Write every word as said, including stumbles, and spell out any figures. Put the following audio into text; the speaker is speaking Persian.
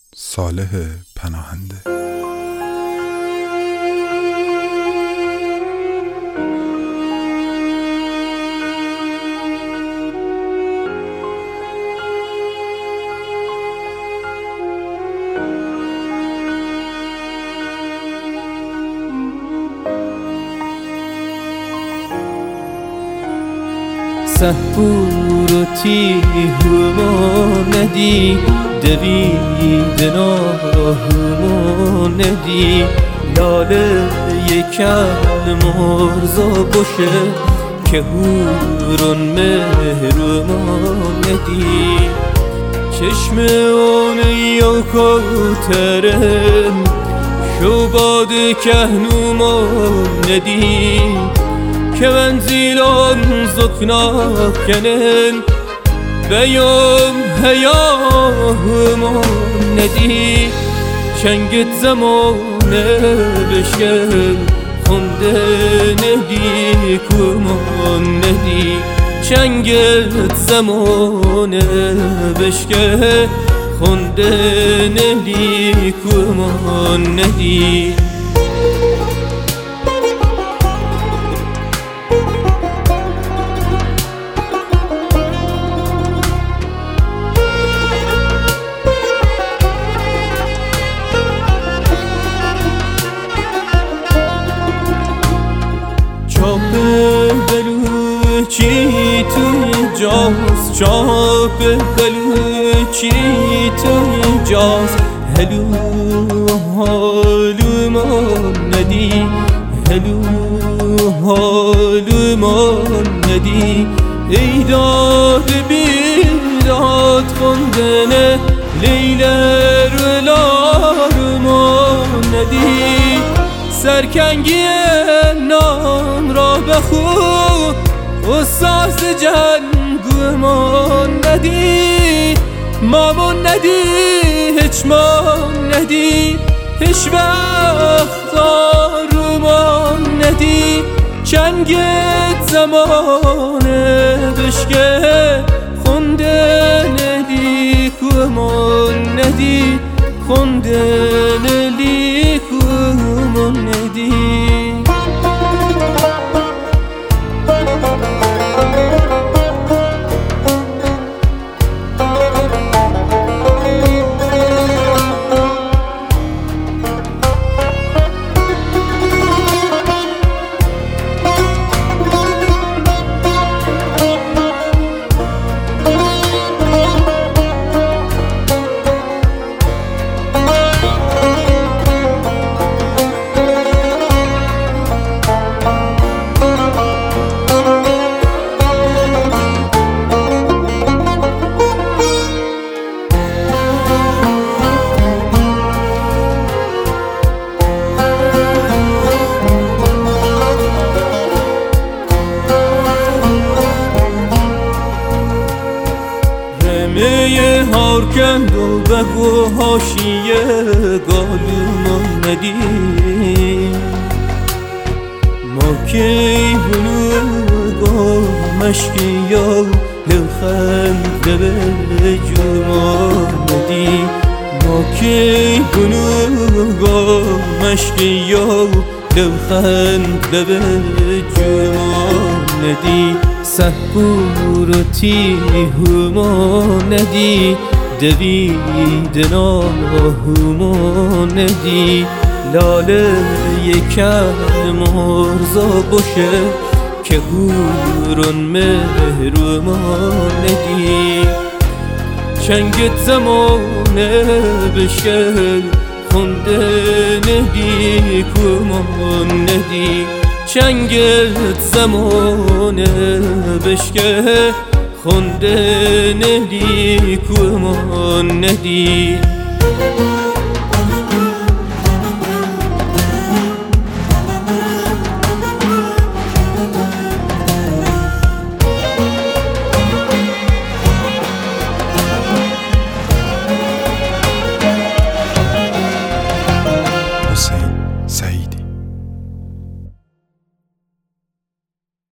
صالح پناهنده. سهبورتی هماندی دوید ناهماندی لاله یکل مرزا باشه که هورون مهرماندی چشم اون یا کترم شباد کهنوماندی که منزیلان زکناکنن بیام هیاهمان ندی چنگت زمانه بشکن خونده ندی کمان ندی چنگت زمانه بشکن خونده ندی کمان ندی چاپ بلوچی توی جاز چاپ بلوچی توی جاز هلو حالو ما ندی هلو حالو ما ندی ای داد بیداد خوندنه لیلر و لارما ندی سرکنگی نام را بخو و ساز جنگمان ندی مامان ندی هیچ مان ندی هیچ وقت آرومان ندی چنگت زمانه بشکه خونده ندی کمان ندی خونده ندی کمان ندی رمه هارکند و بگو هاشیه گالومان ندی ما که بلو مشکی یا لخند به جوان ندی ما که بلو مشکی یا لخند به جوان ندی سهبورتی هماندی دوید ناهماندی لاله یکل مرزا باشه که هورون مهرماندی چنگت زمانه بشکن خونده ندی کمان ندی چنگت زمانه بشکه خونده ندی کمان ندی